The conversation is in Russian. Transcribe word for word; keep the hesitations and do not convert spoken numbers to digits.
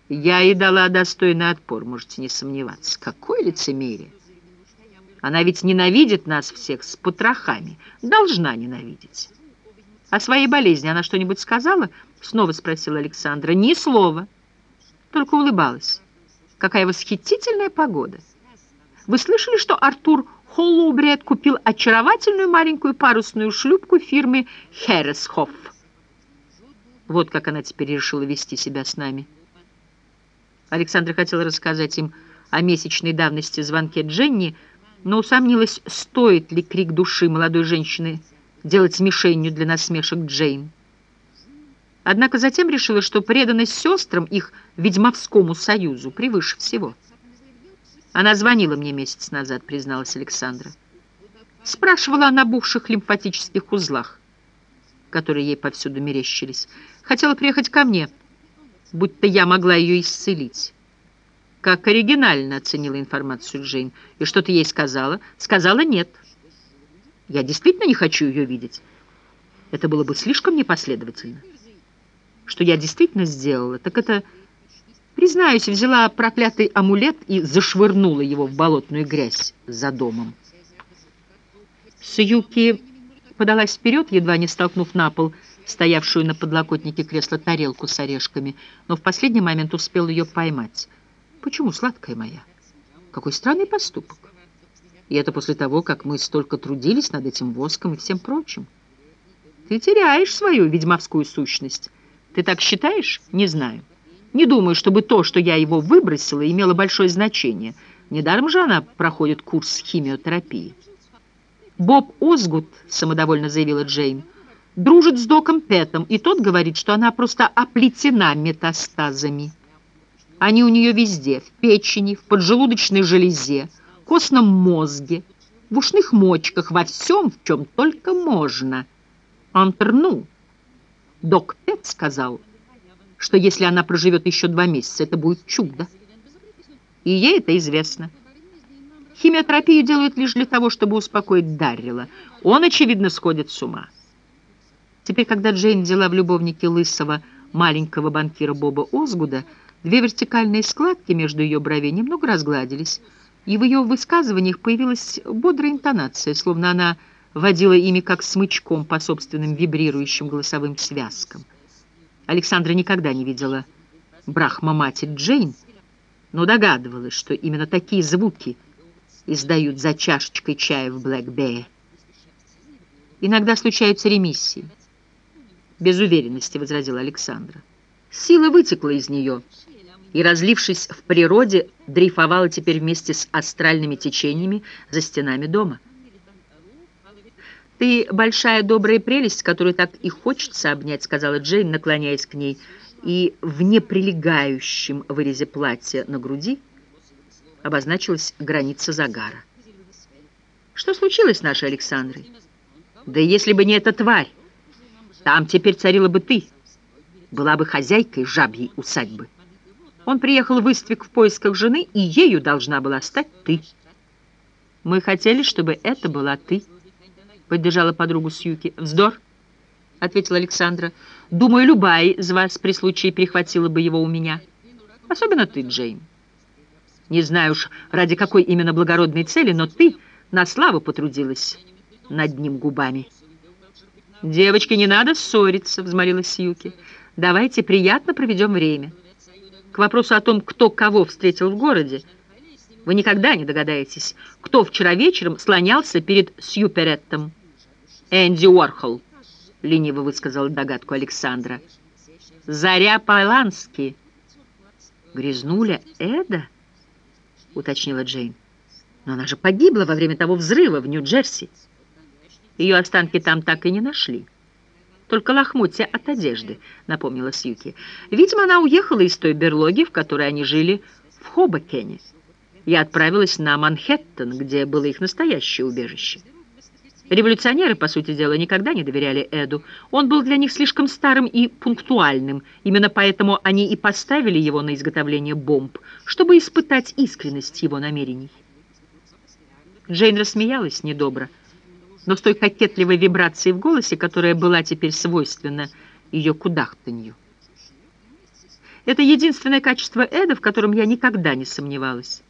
Я ей дала достойный отпор, можете не сомневаться. Какое лицемерие! Она ведь ненавидит нас всех с потрохами. Должна ненавидеть. О своей болезни она что-нибудь сказала? Снова спросила Александра. Ни слова. Только улыбалась. Какая восхитительная погода. Вы слышали, что Артур Холлоубред купил очаровательную маленькую парусную шлюпку фирмы Хересхоф? Вот как она теперь решила вести себя с нами. Александра хотела рассказать им о месячной давности звонке Дженни, но усомнилась, стоит ли крик души молодой женщины делать мишенью для насмешек Джейн. Однако затем решила, что преданность сестрам их ведьмовскому союзу превыше всего. Она звонила мне месяц назад, призналась Александра. Спрашивала о набухших лимфатических узлах, которые ей повсюду мерещились. Хотела приехать ко мне, будто я могла ее исцелить. Как оригинально оценила информацию Джейн. И что ты ей сказала? Сказала нет. Я действительно не хочу ее видеть. Это было бы слишком непоследовательно. Что я действительно сделала, так это, признаюсь, взяла проклятый амулет и зашвырнула его в болотную грязь за домом. Сьюки подалась вперед, едва не столкнув на пол стоявшую на подлокотнике кресла тарелку с орешками, но в последний момент успел ее поймать. «Почему, сладкая моя? Какой странный поступок. И это после того, как мы столько трудились над этим воском и всем прочим. Ты теряешь свою ведьмовскую сущность. Ты так считаешь? Не знаю. Не думаю, чтобы то, что я его выбросила, имело большое значение. Недаром же она проходит курс химиотерапии». «Боб Озгуд», — самодовольно заявила Джейн, — «дружит с доком Пэтом, и тот говорит, что она просто оплетена метастазами. Они у нее везде, в печени, в поджелудочной железе, костном мозге, в ушных мочках, во всем, в чем только можно. Антерну. Док Пэт сказал, что если она проживет еще два месяца, это будет чудо. И ей это известно. Химиотерапию делают лишь для того, чтобы успокоить Даррела. Он, очевидно, сходит с ума». Теперь, когда Джейн взяла в любовнике лысого маленького банкира Боба Озгуда, две вертикальные складки между ее бровей немного разгладились, и в ее высказываниях появилась бодрая интонация, словно она водила ими как смычком по собственным вибрирующим голосовым связкам. Александра никогда не видела брахма-мати Джейн, но догадывалась, что именно такие звуки издают за чашечкой чая в Блэк-Бэе. «Иногда случаются ремиссии». «Без уверенности», — возразила Александра. «Сила вытекла из нее и, разлившись в природе, дрейфовала теперь вместе с астральными течениями за стенами дома». «Ты большая добрая прелесть, которую так и хочется обнять», — сказала Джейн, наклоняясь к ней, и в неприлегающем вырезе платья на груди обозначилась граница загара. «Что случилось с нашей Александрой? Да если бы не эта тварь, там теперь царила бы ты, была бы хозяйкой жабьей усадьбы. Он приехал в Иствик в поисках жены, и ею должна была стать ты». «Мы хотели, чтобы это была ты», — поддержала подругу Сьюки. «Вздор», — ответила Александра. «Думаю, любая из вас при случае перехватила бы его у меня. Особенно ты, Джейн. Не знаю уж, ради какой именно благородной цели, но ты на славу потрудилась над ним губами». «Девочки, не надо ссориться», — взмолилась Сьюки. «Давайте приятно проведем время. К вопросу о том, кто кого встретил в городе, вы никогда не догадаетесь, кто вчера вечером слонялся перед Сьюпереттом». «Энди Уорхол», — лениво высказала догадку Александра. «Заря Полански». «Грязнуля Эда?» — уточнила Джейн. «Но она же погибла во время того взрыва в Нью-Джерси. Ее останки там так и не нашли. Только лохмотья от одежды», — напомнила Сьюки. «Видимо, она уехала из той берлоги, в которой они жили в Хобокене. Я отправилась на Манхэттен, где было их настоящее убежище. Революционеры, по сути дела, никогда не доверяли Эду. Он был для них слишком старым и пунктуальным. Именно поэтому они и поставили его на изготовление бомб, чтобы испытать искренность его намерений». Джейн рассмеялась недобро, но с той кокетливой вибрацией в голосе, которая была теперь свойственна ее кудахтанью. Это единственное качество Эда, в котором я никогда не сомневалась.